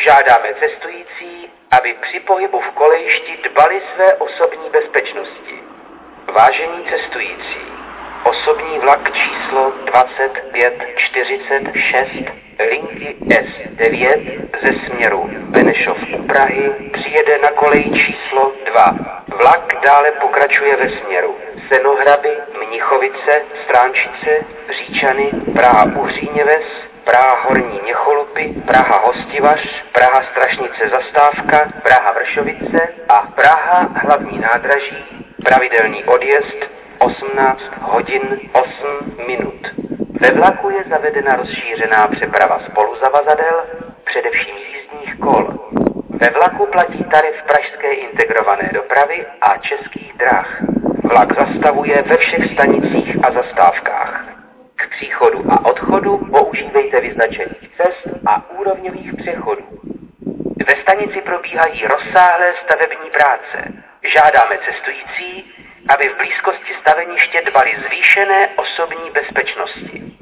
Žádáme cestující, aby při pohybu v kolejišti dbali své osobní bezpečnosti. Vážení cestující, osobní vlak číslo 2546 linky S9 ze směru Benešov u Prahy přijede na koleji číslo 2. Vlak dále pokračuje ve směru Senohraby, Mnichovice, Stránčice, Říčany, Praha Uhříněves, Praha Horní Měcholupy, Praha Hostivař, Praha Strašnice Zastávka, Praha Vršovice a Praha Hlavní nádraží. Pravidelný odjezd 18 hodin 8 minut. Ve vlaku je zavedena rozšířená přeprava spoluzavazadel, především jízdních kol. Ve vlaku platí tarif Pražské integrované dopravy a Českých drah. Vlak zastavuje ve všech stanicích a zastávkách. K příchodu a odchodu používejte vyznačených cest a úrovňových přechodů. Ve stanici probíhají rozsáhlé stavební práce. Žádáme cestující, aby v blízkosti staveniště dbali zvýšené osobní bezpečnosti.